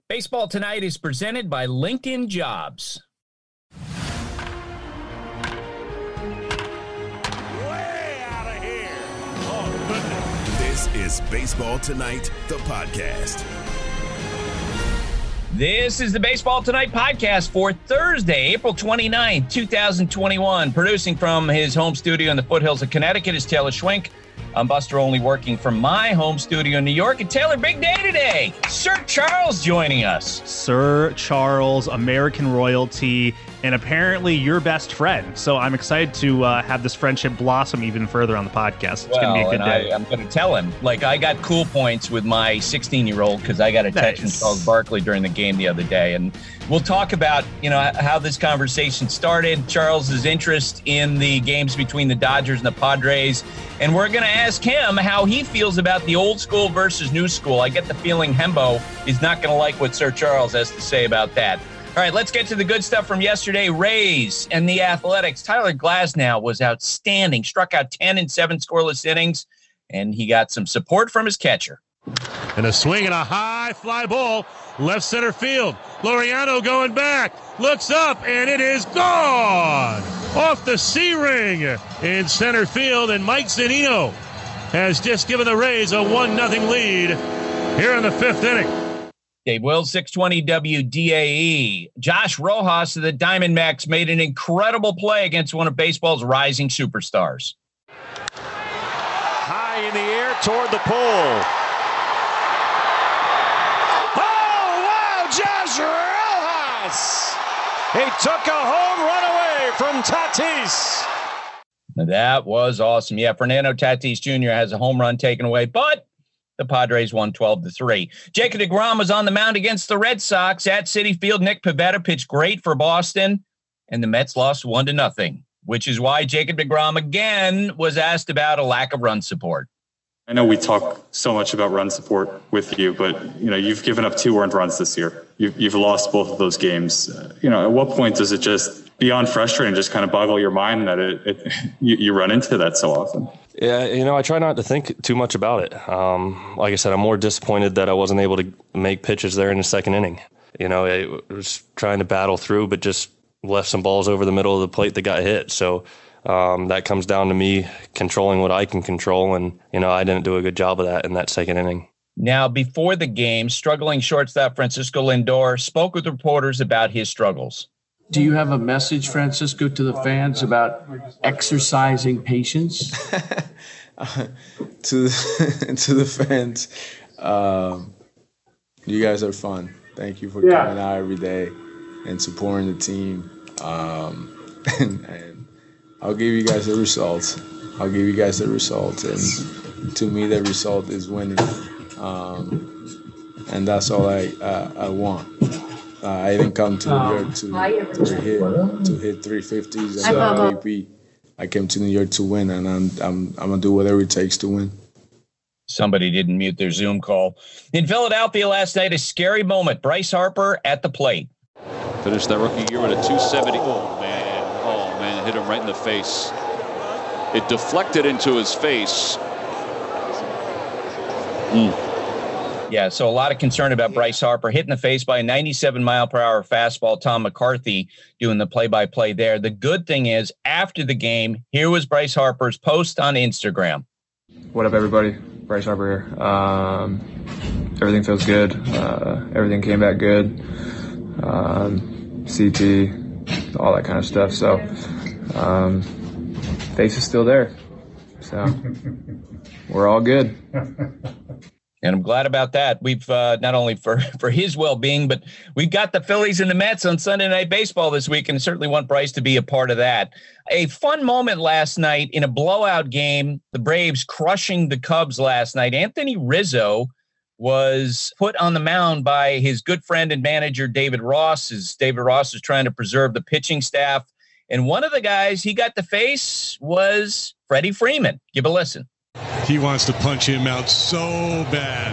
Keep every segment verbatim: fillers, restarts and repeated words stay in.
Baseball Tonight is presented by LinkedIn Jobs. Way out of here. Oh, goodness. This is Baseball Tonight, the podcast. This is the Baseball Tonight podcast for Thursday, April twenty-ninth, twenty twenty-one. Producing from his home studio in the foothills of Connecticut is Taylor Schwenk. I'm Buster Olney, working from my home studio in New York. And Taylor, big day today. Sir Charles joining us. Sir Charles, American royalty, and apparently your best friend. So I'm excited to uh, have this friendship blossom even further on the podcast. It's well, going to be a good and day. I, I'm going to tell him. Like, I got cool points with my sixteen-year-old because I got a text Nice. from Charles Barkley during the game the other day. And we'll talk about, you know, how this conversation started, Charles's interest in the games between the Dodgers and the Padres. And we're going to ask him how he feels about the old school versus new school. I get the feeling Hembo is not going to like what Sir Charles has to say about that. All right, let's get to the good stuff from yesterday. Rays and the Athletics. Tyler Glasnow was outstanding, struck out ten in seven scoreless innings, and he got some support from his catcher. And a swing and a high fly ball, left center field. Laureano going back, looks up, and it is gone off the C-ring in center field. And Mike Zunino has just given the Rays a one nothing lead here in the fifth inning. Dave Wills, six twenty W D A E. Josh Rojas of the Diamondbacks made an incredible play against one of baseball's rising superstars. High in the air toward the pole. Josh Rojas! He took a home run away from Tatis. That was awesome. Yeah, Fernando Tatis Junior has a home run taken away, but the Padres won twelve to three. Jacob deGrom was on the mound against the Red Sox at Citi Field. Nick Pivetta pitched great for Boston, and the Mets lost one to nothing, which is why Jacob deGrom again was asked about a lack of run support. I know we talk so much about run support with you, but you know you've given up two earned runs this year. You've, you've lost both of those games. Uh, you know, at what point does it just beyond frustrating, just kind of boggle your mind that it, it you, you run into that so often? Yeah, you know, I try not to think too much about it. Um, like I said, I'm more disappointed that I wasn't able to make pitches there in the second inning. You know, I was trying to battle through, but just left some balls over the middle of the plate that got hit. So. Um, that comes down to me controlling what I can control, and you know I didn't do a good job of that in that second inning. Now, before the game, struggling shortstop Francisco Lindor spoke with reporters about his struggles. Do you have a message, Francisco, to the fans about exercising patience? uh, to the, to the fans, um, you guys are fun. Thank you for yeah. coming out every day and supporting the team. Um, and, and I'll give you guys the results. I'll give you guys the results. And to me, the result is winning. Um, and that's all I uh, I want. Uh, I didn't come to New York to, to hit to hit three fifties and M V P. I came to New York to win, and I'm I'm I'm gonna do whatever it takes to win. Somebody didn't mute their Zoom call. In Philadelphia last night, a scary moment. Bryce Harper at the plate. Finished that rookie year with a two seventy. Oh, man. Oh, man. Hit him right in the face. It deflected into his face. Mm. Yeah, so a lot of concern about Bryce Harper hit in the face by a ninety-seven mile per hour fastball. Tom McCarthy doing the play-by-play there. The good thing is, after the game, here was Bryce Harper's post on Instagram. What up, everybody? Bryce Harper here. Um, everything feels good. Uh, everything came back good. Um, C T, all that kind of stuff. So, um, face is still there. So, we're all good. And I'm glad about that. We've uh, not only for, for his well-being, but we've got the Phillies and the Mets on Sunday Night Baseball this week, and certainly want Bryce to be a part of that. A fun moment last night in a blowout game, the Braves crushing the Cubs last night. Anthony Rizzo was put on the mound by his good friend and manager, David Ross, as David Ross is trying to preserve the pitching staff. And one of the guys he got to face was Freddie Freeman. Give a listen. He wants to punch him out so bad.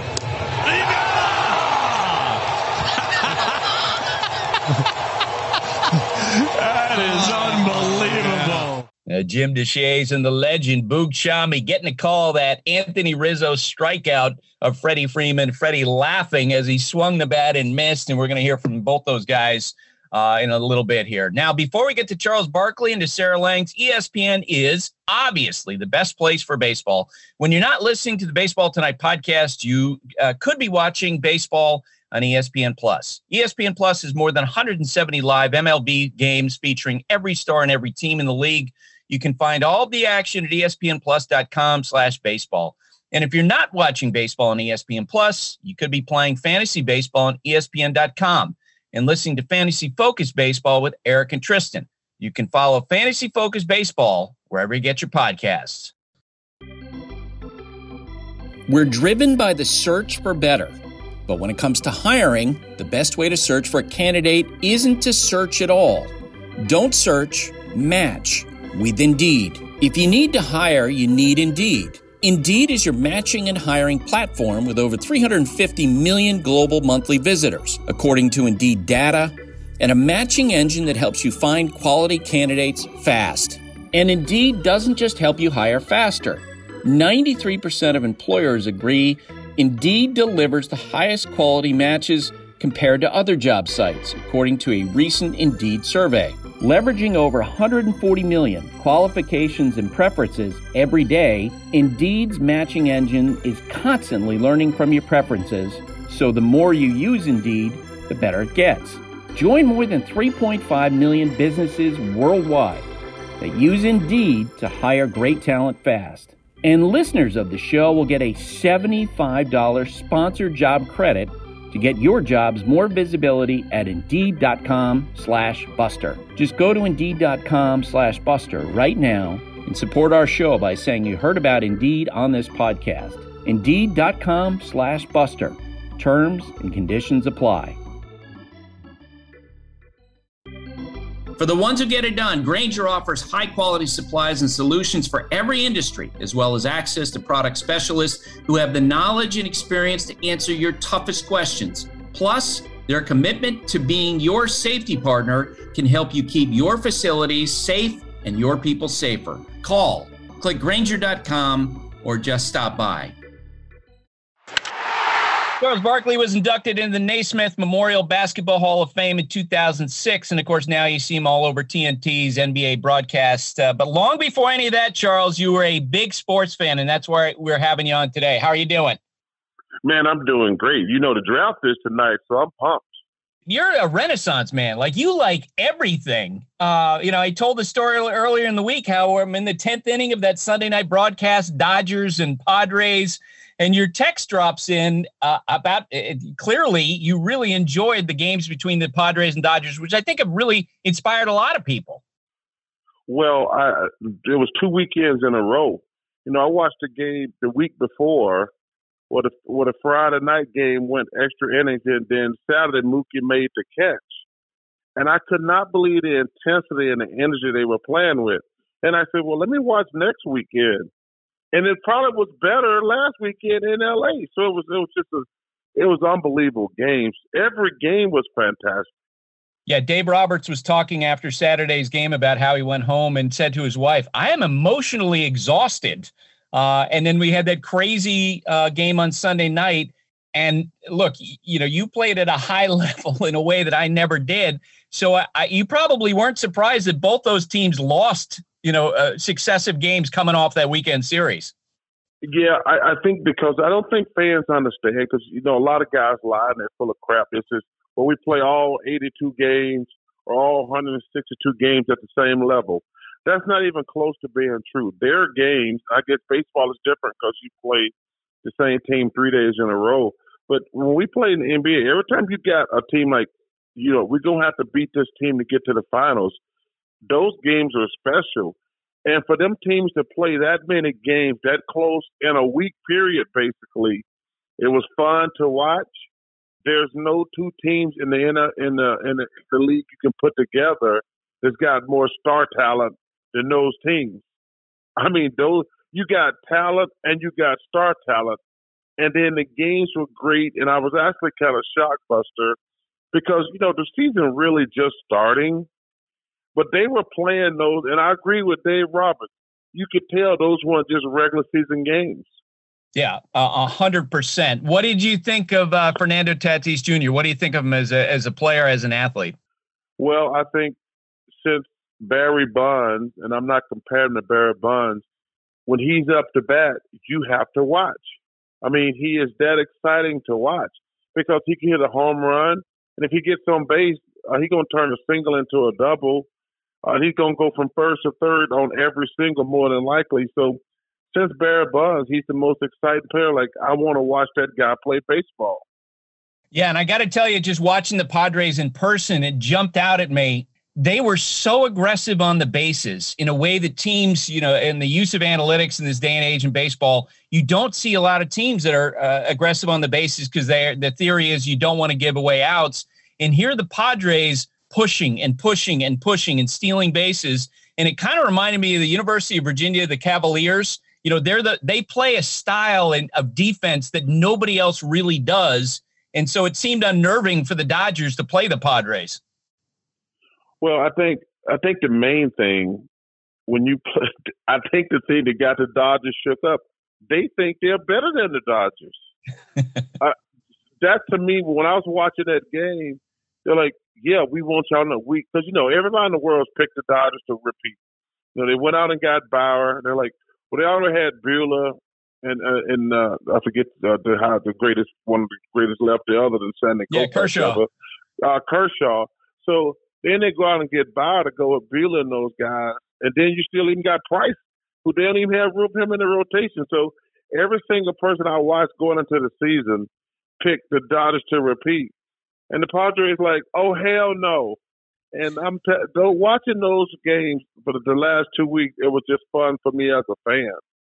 That is unbelievable. Uh, Jim Deshaies and the legend Boog Sciambi getting to call that Anthony Rizzo strikeout of Freddie Freeman. Freddie laughing as he swung the bat and missed, and we're going to hear from both those guys uh, in a little bit here. Now, before we get to Charles Barkley and to Sarah Langs, E S P N is obviously the best place for baseball. When you're not listening to the Baseball Tonight podcast, you uh, could be watching baseball on E S P N Plus. E S P N Plus is more than one hundred seventy live M L B games featuring every star and every team in the league. You can find all the action at espnplus.com slash baseball. And if you're not watching baseball on E S P N Plus, you could be playing fantasy baseball on E S P N dot com and listening to Fantasy Focus Baseball with Eric and Tristan. You can follow Fantasy Focus Baseball wherever you get your podcasts. We're driven by the search for better. But when it comes to hiring, the best way to search for a candidate isn't to search at all. Don't search, match with Indeed. If you need to hire, you need Indeed. Indeed is your matching and hiring platform with over three hundred fifty million global monthly visitors, according to Indeed data, and a matching engine that helps you find quality candidates fast. And Indeed doesn't just help you hire faster. ninety-three percent of employers agree Indeed delivers the highest quality matches compared to other job sites, according to a recent Indeed survey. Leveraging over one hundred forty million qualifications and preferences every day, Indeed's matching engine is constantly learning from your preferences, so the more you use Indeed, the better it gets. Join more than three point five million businesses worldwide that use Indeed to hire great talent fast. And listeners of the show will get a seventy-five dollars sponsored job credit to get your jobs more visibility at Indeed.com slash Buster. Just go to Indeed.com slash Buster right now and support our show by saying you heard about Indeed on this podcast. Indeed.com slash Buster. Terms and conditions apply. For the ones who get it done, Grainger offers high-quality supplies and solutions for every industry, as well as access to product specialists who have the knowledge and experience to answer your toughest questions. Plus, their commitment to being your safety partner can help you keep your facilities safe and your people safer. Call, click Grainger dot com, or just stop by. Charles Barkley was inducted into the Naismith Memorial Basketball Hall of Fame in two thousand six, and of course now you see him all over T N T's N B A broadcast. Uh, but long before any of that, Charles, you were a big sports fan, and that's why we're having you on today. How are you doing? Man, I'm doing great. You know, the draft is tonight, so I'm pumped. You're a Renaissance man. Like, you like everything. Uh, you know, I told the story earlier in the week how I'm in the tenth inning of that Sunday night broadcast, Dodgers and Padres. And your text drops in uh, about uh, clearly you really enjoyed the games between the Padres and Dodgers, which I think have really inspired a lot of people. Well, I, it was two weekends in a row. You know, I watched the game the week before, where the, where the Friday night game went extra innings, and then Saturday Mookie made the catch. And I could not believe the intensity and the energy they were playing with. And I said, well, let me watch next weekend. And it probably was better last weekend in L A. So it was it was just a it was unbelievable games. Every game was fantastic. Yeah, Dave Roberts was talking after Saturday's game about how he went home and said to his wife, I am emotionally exhausted. Uh, and then we had that crazy uh, game on Sunday night. And look, you know, you played at a high level in a way that I never did. So I, I, you probably weren't surprised that both those teams lost, you know, uh, successive games coming off that weekend series. Yeah, I, I think because I don't think fans understand, because, you know, a lot of guys lie and they're full of crap. It's just, well, we play all eighty-two games or all one hundred sixty-two games at the same level. That's not even close to being true. Their games, I guess baseball is different because you play the same team three days in a row. But when we play in the N B A, every time you got a team like, you know, we're going to have to beat this team to get to the finals, those games are special. And for them teams to play that many games that close in a week period, basically, it was fun to watch. There's no two teams in the in the in the, in the, the league you can put together that's got more star talent than those teams. I mean, those you got talent and you got star talent, and then the games were great. And I was actually kind of shocked, Buster, because you know the season really just starting. But they were playing those, and I agree with Dave Roberts. You could tell those weren't just regular season games. Yeah, a hundred percent. What did you think of uh, Fernando Tatis Junior? What do you think of him as a as a player, as an athlete? Well, I think since Barry Bonds, and I'm not comparing to Barry Bonds, when he's up to bat, you have to watch. I mean, he is that exciting to watch because he can hit a home run, and if he gets on base, uh, he's going to turn a single into a double. Uh, he's going to go from first to third on every single, more than likely. So since Barry Bonds, he's the most exciting player. Like, I want to watch that guy play baseball. Yeah, and I got to tell you, just watching the Padres in person, it jumped out at me. They were so aggressive on the bases in a way that teams, you know, in the use of analytics in this day and age in baseball, you don't see a lot of teams that are uh, aggressive on the bases because they the theory is you don't want to give away outs. And here the Padres pushing and pushing and pushing and stealing bases. And it kind of reminded me of the University of Virginia, the Cavaliers. You know, they're the they play a style in, of defense that nobody else really does. And so it seemed unnerving for the Dodgers to play the Padres. Well, I think I think the main thing when you play, I think the thing that got the Dodgers shook up, they think they're better than the Dodgers. uh, that to me, when I was watching that game, they're like, yeah, we want y'all in a week. Because, you know, everybody in the world's picked the Dodgers to repeat. You know, they went out and got Bauer. They're like, well, they already had Buehler and, uh, and uh, I forget uh, the, how the greatest, one of the greatest lefty other than Sandy Yeah, Kershaw. Uh, Kershaw. So then they go out and get Bauer to go with Buehler and those guys. And then you still even got Price, who they don't even have room for him in the rotation. So every single person I watched going into the season picked the Dodgers to repeat. And the Padres like, oh, hell no. And I'm t- though watching those games for the last two weeks, it was just fun for me as a fan.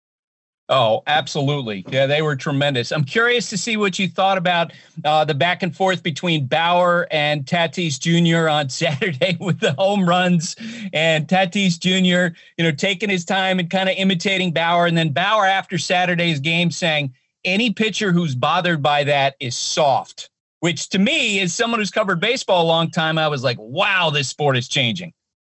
Oh, absolutely. Yeah, they were tremendous. I'm curious to see what you thought about uh, the back and forth between Bauer and Tatis Junior on Saturday with the home runs, and Tatis Junior, you know, taking his time and kind of imitating Bauer. And then Bauer after Saturday's game saying any pitcher who's bothered by that is soft, which to me, as someone who's covered baseball a long time, I was like, wow, this sport is changing.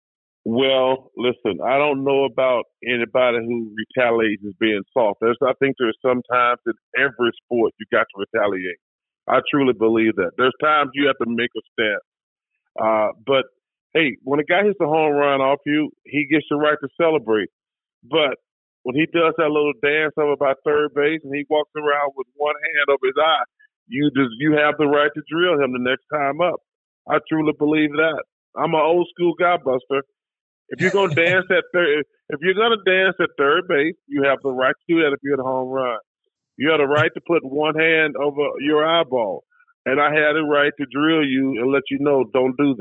Well, listen, I don't know about anybody who retaliates as being soft. There's, I think there's sometimes in every sport you got to retaliate. I truly believe that. There's times you have to make a stand. Uh, but, hey, when a guy hits a home run off you, he gets the right to celebrate. But when he does that little dance over by third base and he walks around with one hand over his eye, you just you have the right to drill him the next time up. I truly believe that. I'm an old school guy, Buster. If you're gonna dance at third, if you're gonna dance at third base, you have the right to do that. If you're at a home run, you have the right to put one hand over your eyeball, and I had the right to drill you and let you know don't do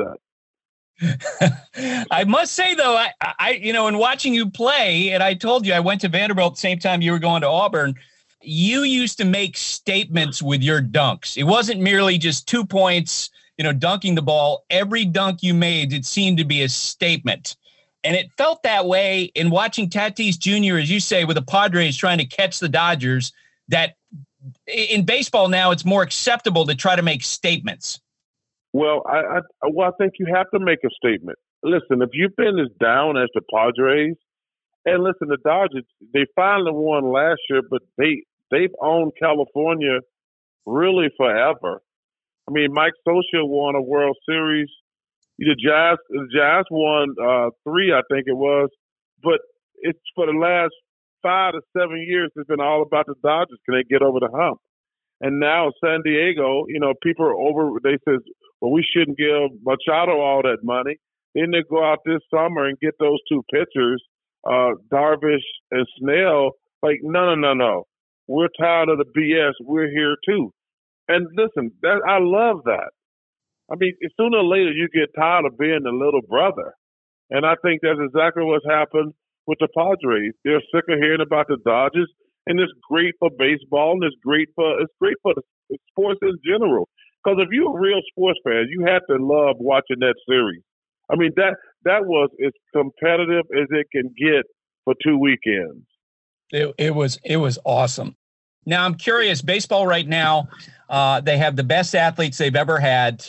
that. I must say though, I, I you know, in watching you play, and I told you I went to Vanderbilt at the same time you were going to Auburn. You used to make statements with your dunks. It wasn't merely just two points, you know, dunking the ball. Every dunk you made, it seemed to be a statement. And it felt that way in watching Tatis Junior, as you say, with the Padres trying to catch the Dodgers, that in baseball now it's more acceptable to try to make statements. Well, I, I, well, I think you have to make a statement. Listen, if you've been as down as the Padres, and listen, the Dodgers, they finally won last year, but they, they've owned California really forever. I mean, Mike Scioscia won a World Series. The Giants, the Giants won uh, three, I think it was. But it's for the last five to seven years, it's been all about the Dodgers. Can they get over the hump? And now San Diego, you know, people are over. They says, well, we shouldn't give Machado all that money. Then they go out this summer and get those two pitchers, uh, Darvish and Snell. Like, no, no, no, no. We're tired of the B S. We're here too. And listen, that, I love that. I mean, sooner or later you get tired of being the little brother. And I think that's exactly what's happened with the Padres. They're sick of hearing about the Dodgers, and it's great for baseball, and it's great for it's great for the sports in general. Because if you're a real sports fan, you have to love watching that series. I mean, that that was as competitive as it can get for two weekends. It, it was it was awesome. Now, I'm curious, baseball right now, uh, they have the best athletes they've ever had.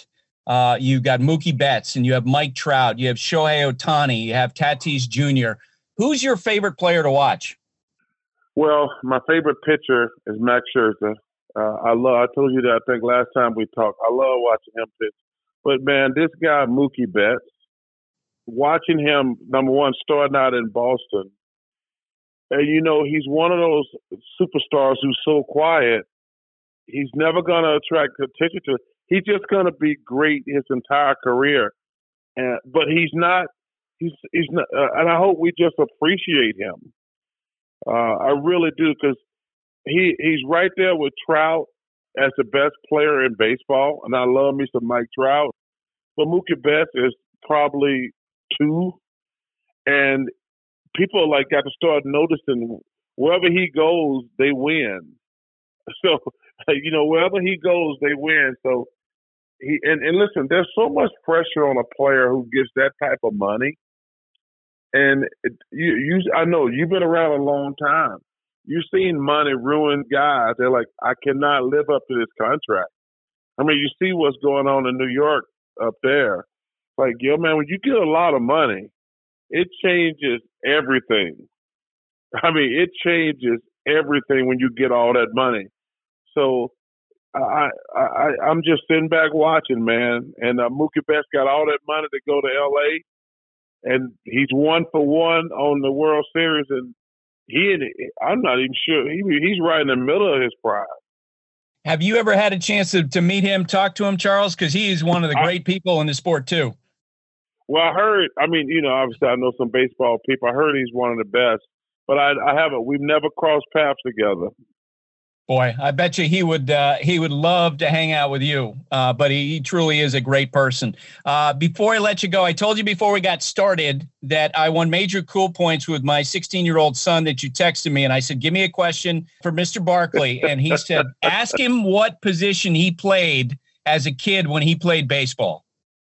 Uh, you've got Mookie Betts, and you have Mike Trout, you have Shohei Ohtani, you have Tatis Junior Who's your favorite player to watch? Well, my favorite pitcher is Max Scherzer. Uh, I love. I told you that I think last time we talked. I love watching him pitch. But man, this guy Mookie Betts, watching him, number one, starting out in Boston, and you know he's one of those superstars who's so quiet. He's never going to attract attention to. He's just going to be great his entire career, and but he's not. He's he's not, uh, and I hope we just appreciate him. Uh, I really do, because he he's right there with Trout as the best player in baseball, and I love me some Mike Trout. But Mookie Betts is probably two, and people like got to start noticing wherever he goes, they win. So you know, wherever he goes, they win. So he and, and listen, there's so much pressure on a player who gets that type of money. And it, you, you, I know you've been around a long time. You've seen money ruin guys. They're like, I cannot live up to this contract. I mean, you see what's going on in New York up there. Like, yo, man, when you get a lot of money, it changes everything. I mean, it changes everything when you get all that money. So I, I, I'm just sitting back watching, man. And uh, Mookie Betts got all that money to go to L A, and he's one for one on the World Series, and he, I'm not even sure, he, he's right in the middle of his prime. Have you ever had a chance to, to meet him, talk to him, Charles? Because he is one of the great people in the sport, too. Well, I heard, I mean, you know, obviously I know some baseball people. I heard he's one of the best, but I, I haven't, we've never crossed paths together. Boy, I bet you he would uh, he would love to hang out with you, uh, but he, he truly is a great person. Uh, before I let you go, I told you before we got started that I won major cool points with my sixteen-year-old son that you texted me, and I said, give me a question for Mister Barkley. And he said, ask him what position he played as a kid when he played baseball.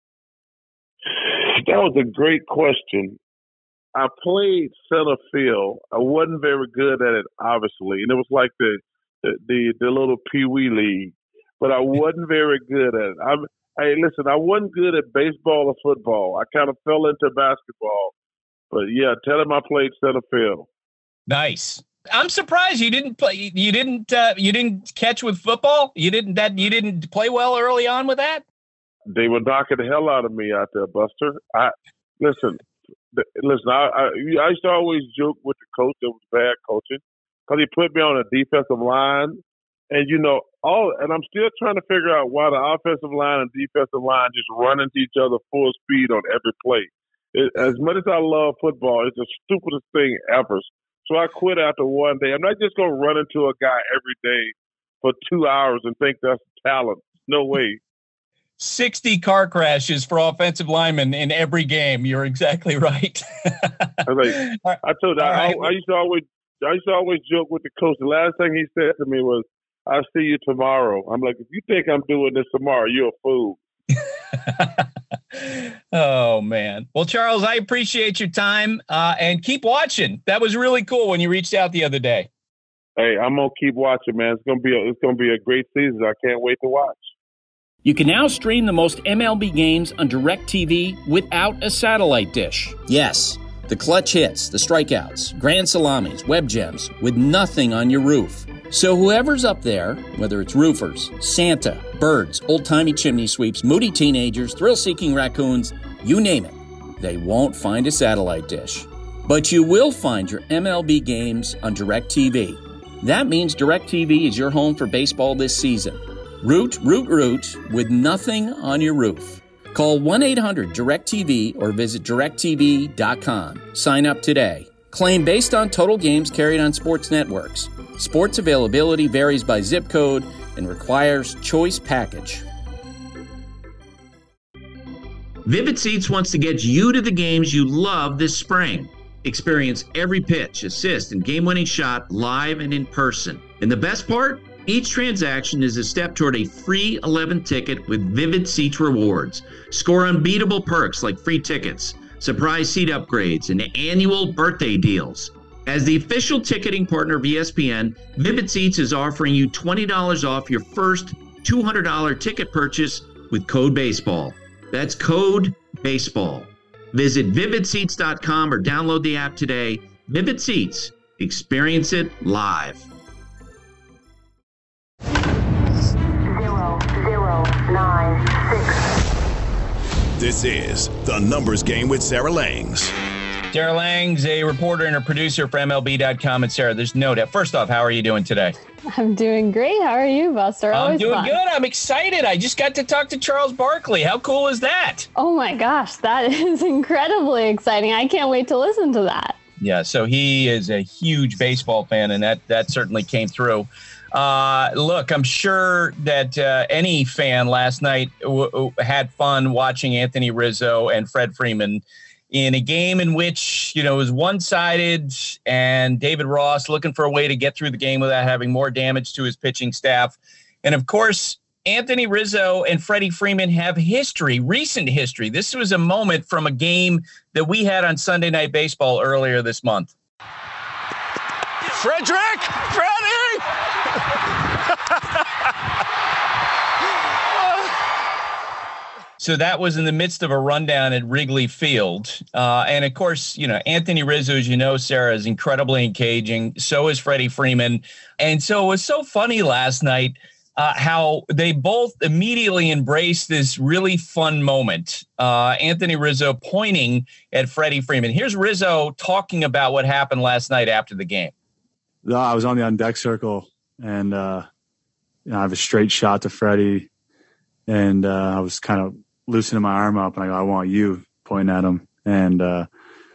That was a great question. I played center field. I wasn't very good at it, obviously, and it was like the The, the the little Pee Wee league, but I wasn't very good at it. I'm, hey, listen, I wasn't good at baseball or football. I kind of fell into basketball, but yeah, tell him I played center field. Nice. I'm surprised you didn't play. You didn't. Uh, you didn't catch with football. You didn't. That you didn't play well early on with that. They were knocking the hell out of me out there, Buster. I listen. Listen, I, I I used to always joke with the coach that was bad coaching, because he put me on a defensive line, and you know, all, and I'm still trying to figure out why the offensive line and defensive line just run into each other full speed on every play. It, as much as I love football, it's the stupidest thing ever. So I quit after one day. I'm not just going to run into a guy every day for two hours and think that's talent. No way. sixty car crashes for offensive linemen in every game. You're exactly right. I, was like, I told you, I, I used to always. I used to always joke with the coach. The last thing he said to me was, I'll see you tomorrow. I'm like, if you think I'm doing this tomorrow, you're a fool. Oh, man. Well, Charles, I appreciate your time uh, and keep watching. That was really cool when you reached out the other day. Hey, I'm going to keep watching, man. It's going to be a, it's going to be a great season. I can't wait to watch. You can now stream the most M L B games on DirecTV without a satellite dish. Yes. The clutch hits, the strikeouts, grand salamis, web gems, with nothing on your roof. So whoever's up there, whether it's roofers, Santa, birds, old-timey chimney sweeps, moody teenagers, thrill-seeking raccoons, you name it, they won't find a satellite dish. But you will find your M L B games on DirecTV. That means DirecTV is your home for baseball this season. Root, root, root, with nothing on your roof. Call one eight hundred direct T V or visit direct T V dot com. Sign up today. Claim based on total games carried on sports networks. Sports availability varies by zip code and requires choice package. Vivid Seats wants to get you to the games you love this spring. Experience every pitch, assist, and game-winning shot live and in person. And the best part? Each transaction is a step toward a free eleventh ticket with Vivid Seats rewards. Score unbeatable perks like free tickets, surprise seat upgrades, and annual birthday deals. As the official ticketing partner of E S P N, Vivid Seats is offering you twenty dollars off your first two hundred dollars ticket purchase with code BASEBALL. That's code BASEBALL. Visit vivid seats dot com or download the app today. Vivid Seats. Experience it live. Zero, zero, nine, six. This is The Numbers Game with Sarah Langs. Sarah Langs, a reporter and a producer for M L B dot com. And Sarah, there's no doubt. First off, how are you doing today? I'm doing great. How are you, Buster? Always I'm doing fun. good. I'm excited. I just got to talk to Charles Barkley. How cool is that? Oh my gosh, that is incredibly exciting. I can't wait to listen to that. Yeah, so he is a huge baseball fan, and that that certainly came through. Uh, look, I'm sure that uh, any fan last night w- w- had fun watching Anthony Rizzo and Fred Freeman in a game in which, you know, it was one-sided, and David Ross looking for a way to get through the game without having more damage to his pitching staff. And, of course, Anthony Rizzo and Freddie Freeman have history, recent history. This was a moment from a game that we had on Sunday Night Baseball earlier this month. Frederick! Freddie! So that was in the midst of a rundown at Wrigley Field. Uh, and, of course, you know, Anthony Rizzo, as you know, Sarah, is incredibly engaging. So is Freddie Freeman. And so it was so funny last night uh, how they both immediately embraced this really fun moment. Uh, Anthony Rizzo pointing at Freddie Freeman. Here's Rizzo talking about what happened last night after the game. No, I was on the on-deck circle, and uh, you know, I have a straight shot to Freddie, and uh, I was kind of loosening my arm up, and I go, I want you, pointing at him. And uh,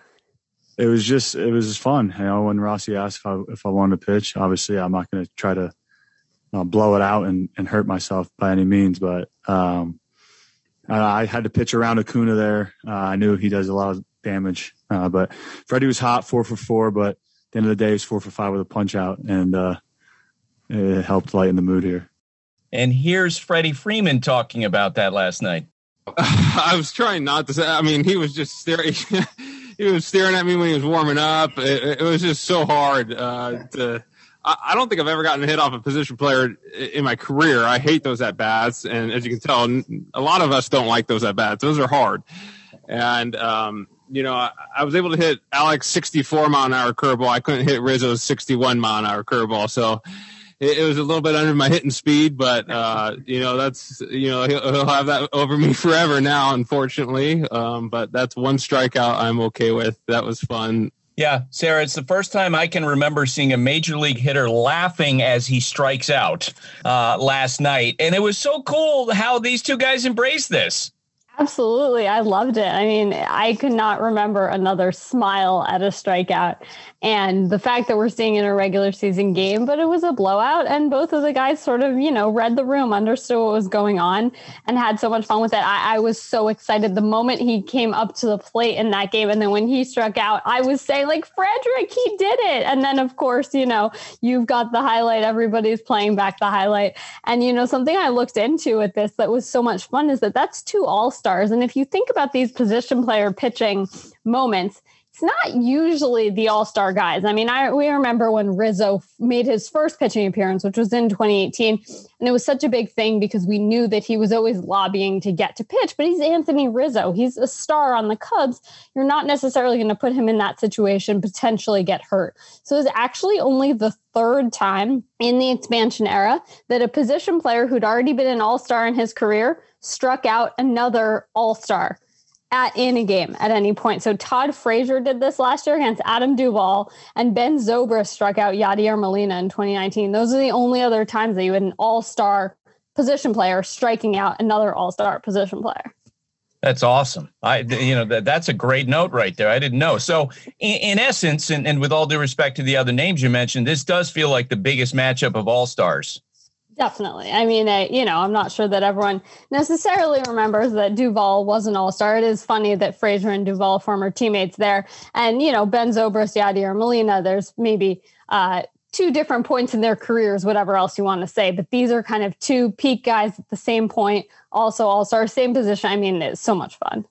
it was just it was just fun. You know, when Rossi asked if I, if I wanted to pitch, obviously I'm not going to try to uh, blow it out and, and hurt myself by any means, but um, I, I had to pitch around Acuna there. Uh, I knew he does a lot of damage, uh, but Freddie was hot, four for four, but at the end of the day, he was four for five with a punch out, and uh, it helped lighten the mood here. And here's Freddie Freeman talking about that last night. I was trying not to say. I mean, he was just staring. He was staring at me when he was warming up. It, it was just so hard uh, to. I, I don't think I've ever gotten a hit off a position player in my career. I hate those at bats, and as you can tell, a lot of us don't like those at bats. Those are hard, and um, you know, I, I was able to hit Alex sixty-four mile an hour curveball. I couldn't hit Rizzo's sixty-one mile an hour curveball, so. It was a little bit under my hitting speed, but, uh, you know, that's, you know, he'll, he'll have that over me forever now, unfortunately. Um, but that's one strikeout I'm okay with. That was fun. Yeah, Sarah, it's the first time I can remember seeing a major league hitter laughing as he strikes out uh, last night. And it was so cool how these two guys embraced this. Absolutely. I loved it. I mean, I could not remember another smile at a strikeout. And the fact that we're seeing it in a regular season game, but it was a blowout. And both of the guys sort of, you know, read the room, understood what was going on, and had so much fun with it. I, I was so excited the moment he came up to the plate in that game. And then when he struck out, I was saying, like, Frederick, he did it. And then, of course, you know, you've got the highlight. Everybody's playing back the highlight. And, you know, something I looked into with this that was so much fun is that that's two all-stars. And if you think about these position player pitching moments, it's not usually the all-star guys. I mean, I we remember when Rizzo made his first pitching appearance, which was in twenty eighteen, and it was such a big thing because we knew that he was always lobbying to get to pitch, but he's Anthony Rizzo. He's a star on the Cubs. You're not necessarily going to put him in that situation, potentially get hurt. So it's actually only the third time in the expansion era that a position player who'd already been an all-star in his career struck out another all-star at in a game at any point. So Todd Frazier did this last year against Adam Duvall, and Ben Zobrist struck out Yadier Molina in twenty nineteen. Those are the only other times that you had an all-star position player striking out another all-star position player. That's awesome. I, you know, that that's a great note right there. I didn't know. So in, in essence, and, and with all due respect to the other names you mentioned, this does feel like the biggest matchup of all stars. Definitely. I mean, I, you know, I'm not sure that everyone necessarily remembers that Duvall was an all-star. It is funny that Frazier and Duvall, former teammates there, and, you know, Ben Zobrist, Yadier Molina, there's maybe uh, two different points in their careers, whatever else you want to say. But these are kind of two peak guys at the same point, also all-star, same position. I mean, it's so much fun.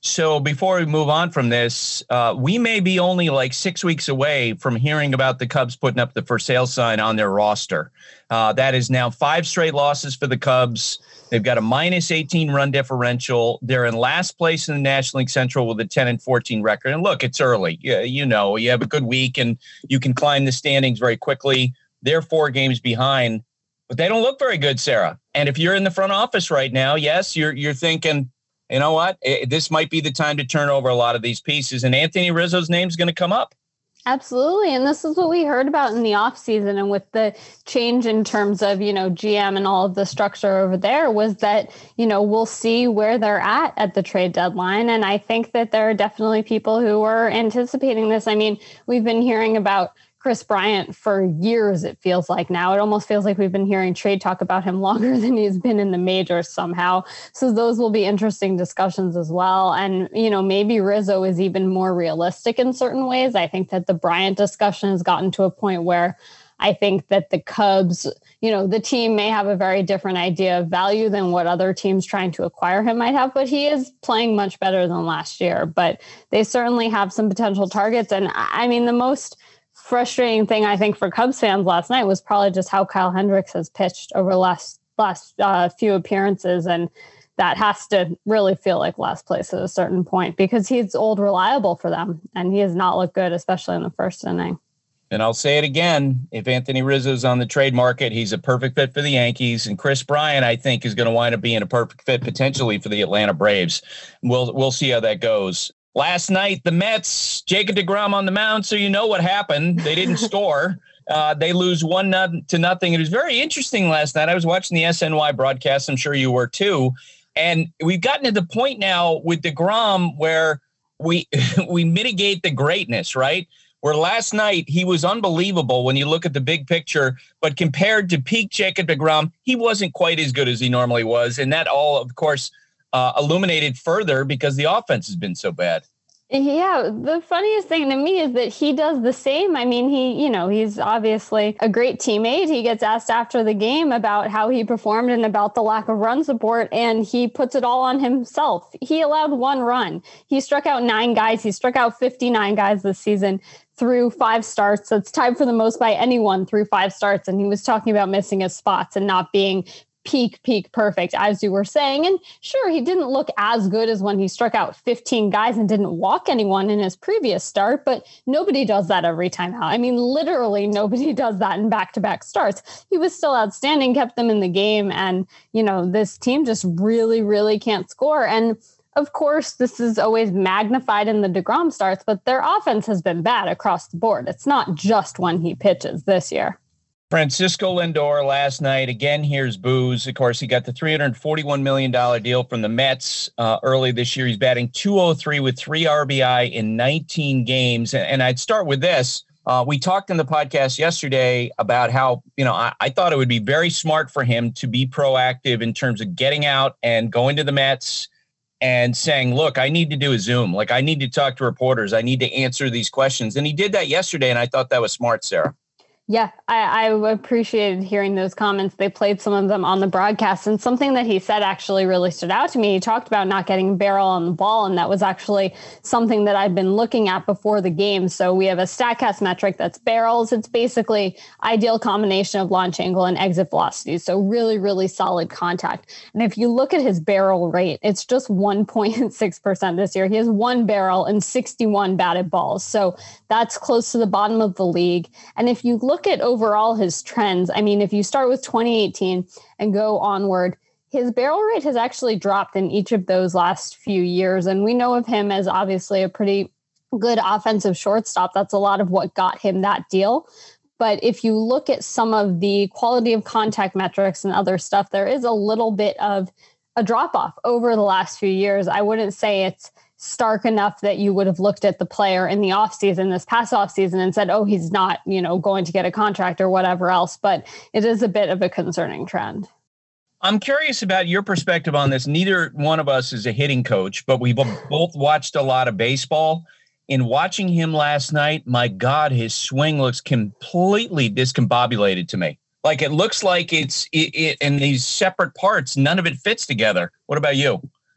So before we move on from this, uh, we may be only like six weeks away from hearing about the Cubs putting up the for sale sign on their roster. Uh, that is now five straight losses for the Cubs. They've got a minus eighteen run differential. They're in last place in the National League Central with a ten and fourteen record. And look, it's early. You, you know, you have a good week and you can climb the standings very quickly. They're four games behind, but they don't look very good, Sarah. And if you're in the front office right now, yes, you're you're thinking, you know what, it, this might be the time to turn over a lot of these pieces. And Anthony Rizzo's name's going to come up. Absolutely. And this is what we heard about in the offseason. And with the change in terms of, you know, G M and all of the structure over there was that, you know, we'll see where they're at at the trade deadline. And I think that there are definitely people who are anticipating this. I mean, we've been hearing about Chris Bryant for years, it feels like now. It almost feels like we've been hearing trade talk about him longer than he's been in the majors somehow. So those will be interesting discussions as well. And, you know, maybe Rizzo is even more realistic in certain ways. I think that the Bryant discussion has gotten to a point where I think that the Cubs, you know, the team may have a very different idea of value than what other teams trying to acquire him might have, but he is playing much better than last year. But they certainly have some potential targets. And I mean, the most frustrating thing I think for Cubs fans last night was probably just how Kyle Hendricks has pitched over the last last uh, few appearances, and that has to really feel like last place at a certain point because he's old reliable for them, and he has not looked good, especially in the first inning. And I'll say it again, if Anthony Rizzo's on the trade market, he's a perfect fit for the Yankees, and Chris Bryant, I think, is going to wind up being a perfect fit potentially for the Atlanta Braves. We'll we'll see how that goes. Last night, the Mets, Jacob deGrom on the mound, so you know what happened. They didn't score. Uh, they lose one to nothing. It was very interesting last night. I was watching the S N Y broadcast. I'm sure you were too. And we've gotten to the point now with deGrom where we we mitigate the greatness, right? Where last night he was unbelievable when you look at the big picture, but compared to peak Jacob deGrom, he wasn't quite as good as he normally was. And that all, of course, Uh, illuminated further because the offense has been so bad. Yeah, the funniest thing to me is that he does the same. I mean, he, you know, he's obviously a great teammate. He gets asked after the game about how he performed and about the lack of run support, and he puts it all on himself. He allowed one run. He struck out nine guys. He struck out fifty-nine guys this season through five starts. That's tied for the most by anyone through five starts. And he was talking about missing his spots and not being peak, peak perfect, as you were saying. And sure, he didn't look as good as when he struck out fifteen guys and didn't walk anyone in his previous start, but nobody does that every time out. I mean, literally nobody does that in back-to-back starts. He was still outstanding, kept them in the game. And, you know, this team just really, really can't score. And of course, this is always magnified in the deGrom starts, but their offense has been bad across the board. It's not just when he pitches this year. Francisco Lindor last night, again, here's booze. Of course, he got the three hundred forty-one million dollars deal from the Mets uh, early this year. He's batting two oh three with three R B I in nineteen games. And, and I'd start with this. Uh, we talked in the podcast yesterday about how, you know, I, I thought it would be very smart for him to be proactive in terms of getting out and going to the Mets and saying, look, I need to do a Zoom. Like, I need to talk to reporters. I need to answer these questions. And he did that yesterday, and I thought that was smart, Sarah. Yeah, I, I appreciated hearing those comments. They played some of them on the broadcast, and something that he said actually really stood out to me. He talked about not getting barrel on the ball, and that was actually something that I'd been looking at before the game. So we have a StatCast metric that's barrels. It's basically ideal combination of launch angle and exit velocity. So really, really solid contact. And if you look at his barrel rate, it's just one point six percent this year. He has one barrel and sixty-one batted balls. So that's close to the bottom of the league. And if you look Look at overall his trends. I mean, if you start with twenty eighteen and go onward, his barrel rate has actually dropped in each of those last few years. And we know of him as obviously a pretty good offensive shortstop. That's a lot of what got him that deal. But if you look at some of the quality of contact metrics and other stuff, there is a little bit of a drop off over the last few years. I wouldn't say it's stark enough that you would have looked at the player in the offseason, this past offseason, and said, oh, he's not, you know, going to get a contract or whatever else. But it is a bit of a concerning trend. I'm curious about your perspective on this. Neither one of us is a hitting coach, but we've both watched a lot of baseball. In watching him last night, my God, his swing looks completely discombobulated to me. Like, it looks like it's it, it in these separate parts. None of it fits together. What about you?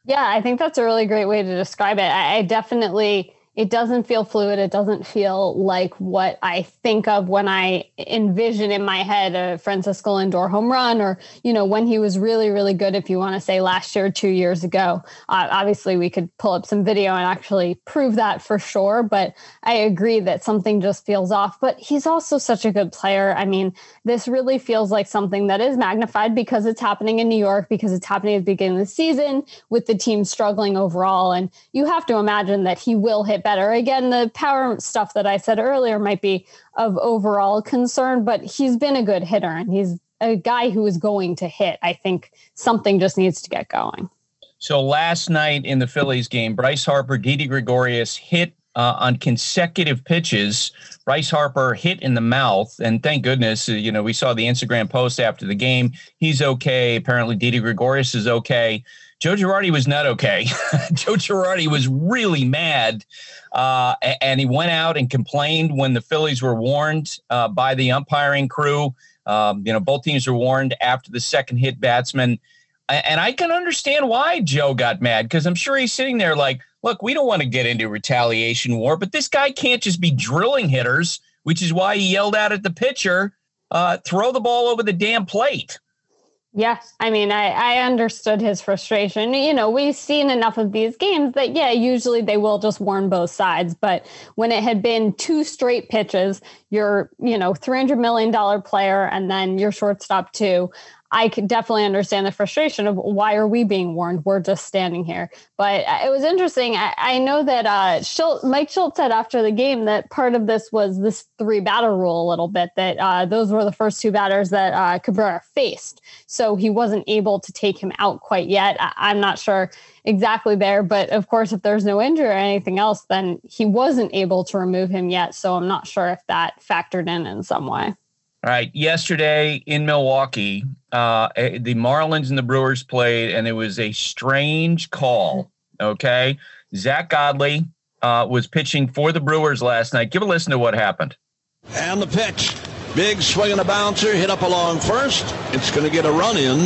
Yeah, I think that's a really great way to describe it. I, I definitely, it doesn't feel fluid. It doesn't feel like what I think of when I envision in my head a Francisco Lindor home run, or, you know, when he was really, really good, if you want to say last year, two years ago. Uh, obviously, we could pull up some video and actually prove that for sure. But I agree that something just feels off. But he's also such a good player. I mean, this really feels like something that is magnified because it's happening in New York, because it's happening at the beginning of the season with the team struggling overall. And you have to imagine that he will hit better. Again, the power stuff that I said earlier might be of overall concern, but he's been a good hitter and he's a guy who is going to hit. I think something just needs to get going. So last night in the Phillies game, Bryce Harper, Didi Gregorius hit uh, on consecutive pitches. Bryce Harper hit in the mouth, and thank goodness, uh, you know, we saw the Instagram post after the game. He's okay. Apparently Didi Gregorius is okay. Joe Girardi was not okay. Joe Girardi was really mad, uh, and he went out and complained when the Phillies were warned uh, by the umpiring crew. Um, you know, both teams were warned after the second hit batsman. And I can understand why Joe got mad, because I'm sure he's sitting there like, look, we don't want to get into retaliation war, but this guy can't just be drilling hitters, which is why he yelled out at the pitcher, uh, throw the ball over the damn plate. Yeah, I mean, I, I understood his frustration. You know, we've seen enough of these games that, yeah, usually they will just warn both sides. But when it had been two straight pitches, you're, you know, three hundred million dollars player, and then your shortstop too, I could definitely understand the frustration of why are we being warned? We're just standing here. But it was interesting. I, I know that uh, Schultz, Mike Schultz said after the game that part of this was this three batter rule a little bit, that uh, those were the first two batters that uh, Cabrera faced. So he wasn't able to take him out quite yet. I, I'm not sure exactly there. But of course, if there's no injury or anything else, then he wasn't able to remove him yet. So I'm not sure if that factored in in some way. All right. Yesterday in Milwaukee, uh, the Marlins and the Brewers played, and it was a strange call. Okay. Zach Godley uh, was pitching for the Brewers last night. Give a listen to what happened. And the pitch. Big swing and a bouncer, hit up along first. It's going to get a run in.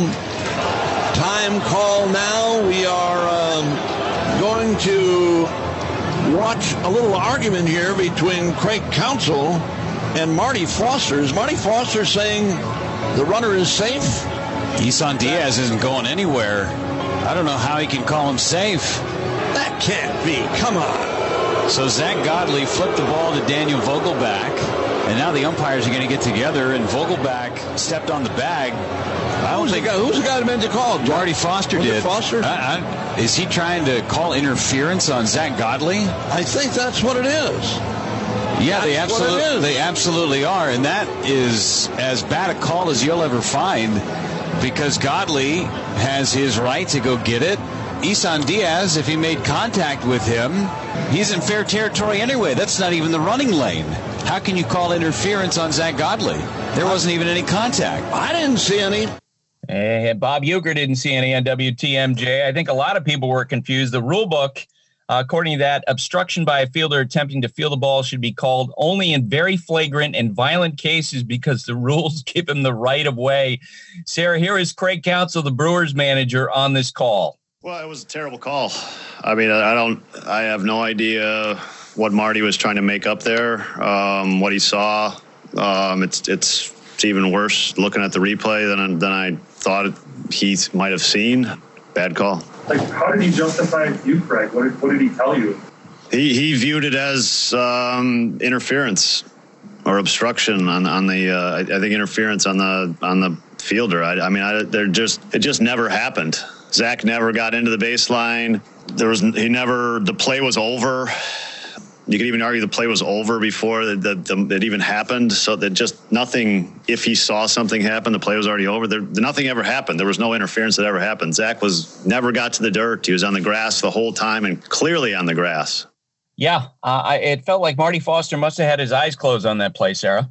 Time call now. We are um, going to watch a little argument here between Craig Counsell and Marty Foster. Is Marty Foster saying the runner is safe? Isan Diaz isn't going anywhere. I don't know how he can call him safe. That can't be. Come on. So Zach Godley flipped the ball to Daniel Vogelback, and now the umpires are going to get together, and Vogelback stepped on the bag. I don't who's, think, the guy, who's the guy that meant to call? Marty Foster was did. It Foster? I, I, is he trying to call interference on Zach Godley? I think that's what it is. Yeah, That's they absolutely they absolutely are, and that is as bad a call as you'll ever find, because Godley has his right to go get it. Isan Diaz, if he made contact with him, he's in fair territory anyway. That's not even the running lane. How can you call interference on Zach Godley? There wasn't even any contact. I didn't see any. And Bob Uecker didn't see any on W T M J. I think a lot of people were confused. The rule book, Uh, according to that, obstruction by a fielder attempting to field the ball should be called only in very flagrant and violent cases because the rules give him the right of way. Sarah, here is Craig Counsell, the Brewers manager, on this call. Well, it was a terrible call. I mean, I don't, I have no idea what Marty was trying to make up there. Um, what he saw, um, it's, it's, it's even worse looking at the replay than, than I thought he might have seen. Bad call. Like, how did he justify it to you, Craig? What did, what did he tell you? He he viewed it as um, interference or obstruction on on the. Uh, I think interference on the on the fielder. I, I mean, I, they're just it just never happened. Zach never got into the baseline. There was he never. The play was over. You could even argue the play was over before the, the, the, it even happened. So that just nothing, if he saw something happen, the play was already over. There, nothing ever happened. There was no interference that ever happened. Zach was never got to the dirt. He was on the grass the whole time and clearly on the grass. Yeah, uh, I, it felt like Marty Foster must have had his eyes closed on that play, Sarah.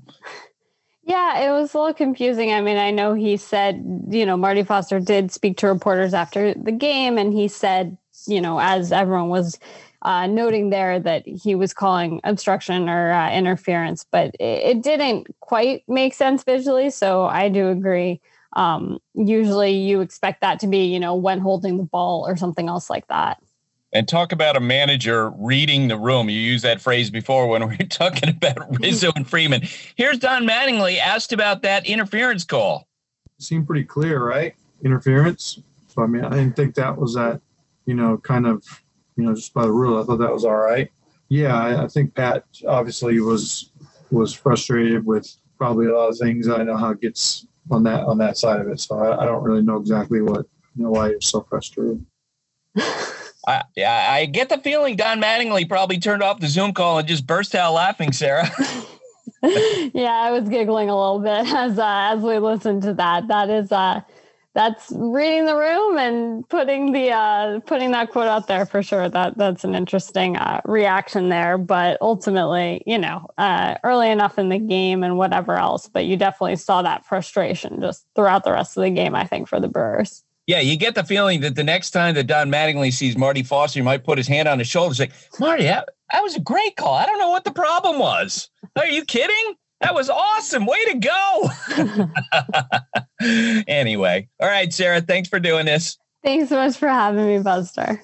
Yeah, it was a little confusing. I mean, I know he said, you know, Marty Foster did speak to reporters after the game, and he said, you know, as everyone was Uh, noting there that he was calling obstruction or uh, interference, but it, it didn't quite make sense visually. So I do agree Um, usually you expect that to be, you know, when holding the ball or something else like that. And talk about a manager reading the room. You used that phrase before when we were talking about Rizzo and Freeman. Here's Don Mattingly asked about that interference call. Seemed pretty clear, right? Interference. So, I mean, I didn't think that was that, you know, kind of, you know, just by the rule. I thought that was all right. Yeah, I, I think Pat obviously was was frustrated with probably a lot of things. I know how it gets on that on that side of it. So I, I don't really know exactly what, you know, why he was so frustrated. I, I get the feeling Don Mattingly probably turned off the Zoom call and just burst out laughing, Sarah. Yeah, I was giggling a little bit as uh, as we listened to that. That is uh, that's reading the room and putting the uh, putting that quote out there for sure. That that's an interesting uh, reaction there. But ultimately, you know, uh, early enough in the game and whatever else. But you definitely saw that frustration just throughout the rest of the game, I think, for the Brewers. Yeah, you get the feeling that the next time that Don Mattingly sees Marty Foster, he might put his hand on his shoulder and say, Marty, that, that was a great call. I don't know what the problem was. Are you kidding? That was awesome. Way to go. Anyway. All right, Sarah, thanks for doing this. Thanks so much for having me, Buster.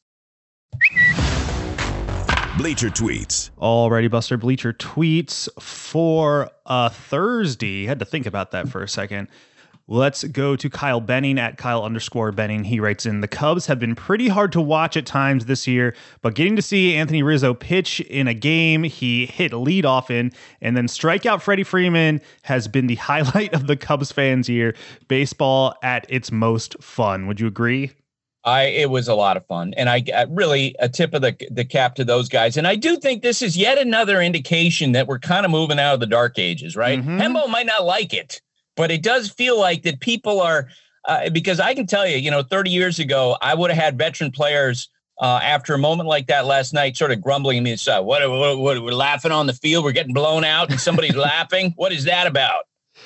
Bleacher Tweets. Alrighty, Buster. Bleacher Tweets for uh, Thursday. Had to think about that for a second. Let's go to Kyle Benning at Kyle underscore Benning. He writes in, the Cubs have been pretty hard to watch at times this year, but getting to see Anthony Rizzo pitch in a game he hit leadoff in and then strike out Freddie Freeman has been the highlight of the Cubs fans' year. Baseball at its most fun. Would you agree? I it was a lot of fun, and I, I really a tip of the the cap to those guys. And I do think this is yet another indication that we're kind of moving out of the dark ages, right? Mm-hmm. Hembo might not like it, but it does feel like that people are, uh, because I can tell you, you know, thirty years ago, I would have had veteran players uh, after a moment like that last night sort of grumbling at me and saying, what, what, what, we're laughing on the field, we're getting blown out and somebody's laughing. What is that about?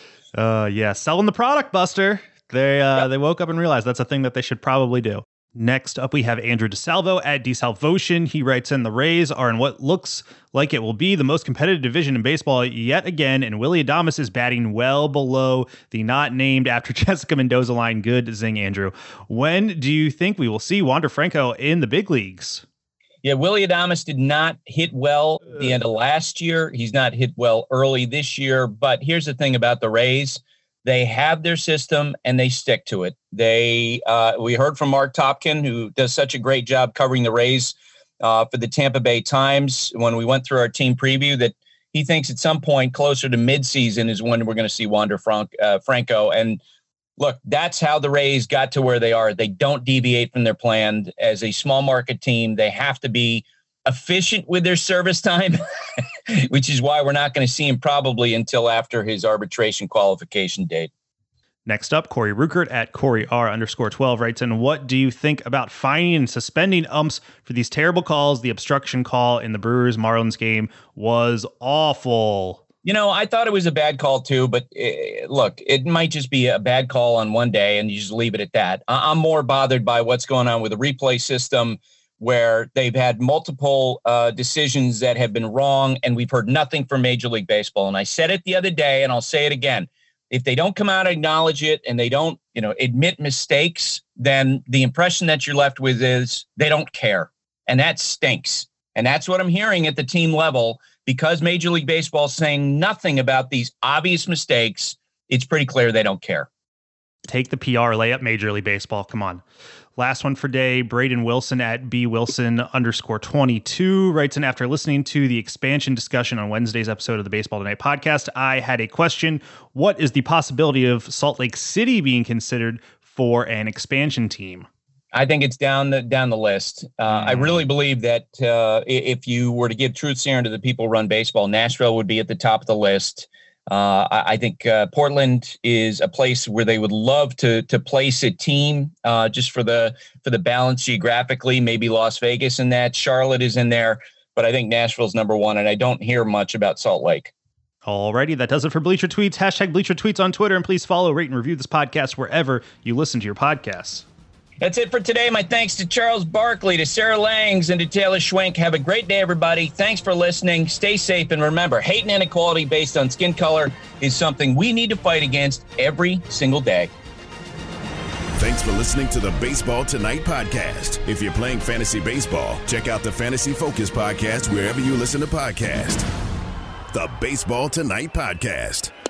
Uh, yeah, selling the product, Buster. They uh, yep. they woke up and realized that's a thing that they should probably do. Next up, we have Andrew DeSalvo at DeSalvotion. He writes in, the Rays are in what looks like it will be the most competitive division in baseball yet again, and Willy Adames is batting well below the not named after Jessica Mendoza line. Good zing, Andrew. When do you think we will see Wander Franco in the big leagues? Yeah, Willy Adames did not hit well at the end of last year. He's not hit well early this year, but here's the thing about the Rays. They have their system and they stick to it. They uh, we heard from Mark Topkin, who does such a great job covering the Rays uh, for the Tampa Bay Times when we went through our team preview, that he thinks at some point closer to midseason is when we're going to see Wander Frank, uh, Franco. And look, that's how the Rays got to where they are. They don't deviate from their plan. As a small market team, they have to be efficient with their service time, which is why we're not going to see him probably until after his arbitration qualification date. Next up, Corey Ruckert at Corey R underscore twelve writes in, what do you think about fining and suspending umps for these terrible calls? The obstruction call in the Brewers Marlins game was awful. You know, I thought it was a bad call too, but uh, look, it might just be a bad call on one day and you just leave it at that. I- I'm more bothered by what's going on with the replay system, where they've had multiple uh, decisions that have been wrong, and we've heard nothing from Major League Baseball. And I said it the other day, and I'll say it again. If they don't come out and acknowledge it and they don't, you know, admit mistakes, then the impression that you're left with is they don't care. And that stinks. And that's what I'm hearing at the team level, because Major League Baseball is saying nothing about these obvious mistakes. It's pretty clear they don't care. Take the P R layup, Major League Baseball. Come on. Last one for day, Braden Wilson at B Wilson underscore twenty-two writes in, after listening to the expansion discussion on Wednesday's episode of the Baseball Tonight podcast, I had a question. What is the possibility of Salt Lake City being considered for an expansion team? I think it's down the down the list. Uh, mm. I really believe that uh, if you were to give truth serum to the people who run baseball, Nashville would be at the top of the list. Uh, I, I think uh, Portland is a place where they would love to to place a team uh, just for the for the balance geographically. Maybe Las Vegas in that. Charlotte is in there, but I think Nashville's number one, and I don't hear much about Salt Lake. Alrighty, that does it for Bleacher Tweets. Hashtag Bleacher Tweets on Twitter, and please follow, rate, and review this podcast wherever you listen to your podcasts. That's it for today. My thanks to Charles Barkley, to Sarah Langs, and to Taylor Schwenk. Have a great day, everybody. Thanks for listening. Stay safe, and remember, hate and inequality based on skin color is something we need to fight against every single day. Thanks for listening to the Baseball Tonight podcast. If you're playing fantasy baseball, check out the Fantasy Focus podcast wherever you listen to podcasts. The Baseball Tonight podcast.